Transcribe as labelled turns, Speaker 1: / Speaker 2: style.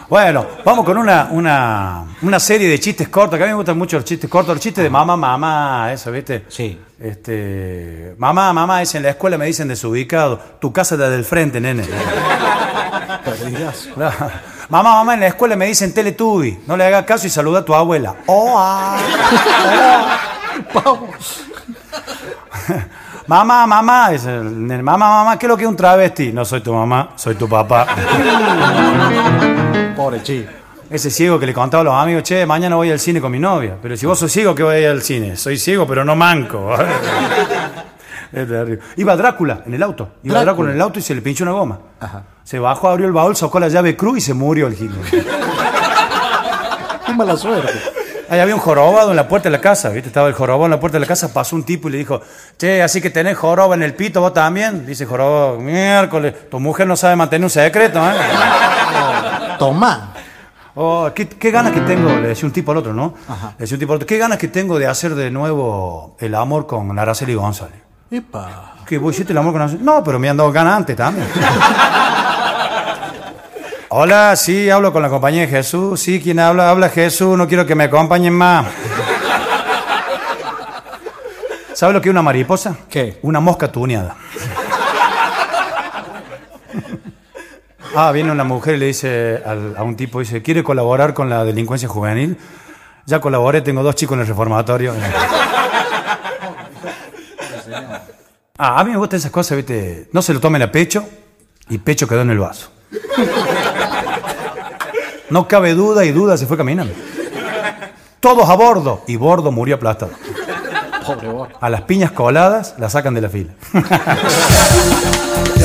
Speaker 1: Bueno, vamos con una serie de chistes cortos, que a mí me gustan mucho los chistes cortos, los chistes de mamá, mamá, eso, ¿viste?
Speaker 2: Sí.
Speaker 1: Mamá, mamá, es en la escuela me dicen desubicado, tu casa es la del frente, nene. Claro. Mamá, mamá, en la escuela me dicen Teletubby, no le hagas caso y saluda a tu abuela. Mamá, mamá, es el nene. Mamá, ¿qué es lo que es un travesti? No soy tu mamá, soy tu papá.
Speaker 2: Pobre chico.
Speaker 1: Ese ciego que le contaba a los amigos, che, mañana voy al cine con mi novia. Pero si vos sos ciego, ¿qué voy a ir al cine? Soy ciego, pero no manco. Es terrible. Iba Drácula en el auto. Drácula en el auto y se le pinchó una goma.
Speaker 2: Ajá.
Speaker 1: Se bajó, abrió el baúl, sacó la llave cruz y se murió el gil.
Speaker 2: Qué mala suerte.
Speaker 1: Ahí había un jorobado en la puerta de la casa, ¿viste? Estaba el jorobado en la puerta de la casa, pasó un tipo y le dijo, che, así que tenés joroba en el pito, ¿vos también? Dice jorobado, miércoles, tu mujer no sabe mantener un secreto, ¿eh?
Speaker 2: Tomá.
Speaker 1: Oh, ¿qué ganas que tengo, le decía un tipo al otro, ¿no?
Speaker 2: Ajá.
Speaker 1: Le decía un tipo al otro, ¿qué ganas que tengo de hacer de nuevo el amor con Araceli González?
Speaker 2: Epa.
Speaker 1: ¿Qué, vos hiciste el amor con Araceli? No, pero me han dado ganas antes también. Hola, sí, hablo con la compañía de Jesús. Sí, ¿quién habla? Habla Jesús, no quiero que me acompañen más. ¿Sabe lo que es una mariposa?
Speaker 2: ¿Qué?
Speaker 1: Una mosca tuneada. Viene una mujer y le dice a un tipo, dice, ¿quiere colaborar con la delincuencia juvenil? Ya colaboré, tengo 2 chicos en el reformatorio. A mí me gustan esas cosas, ¿viste? No se lo tomen a pecho y pecho quedó en el vaso. No cabe duda y duda se fue caminando. Todos a bordo y bordo murió aplastado.
Speaker 2: Pobre vos.
Speaker 1: A las piñas coladas la sacan de la fila.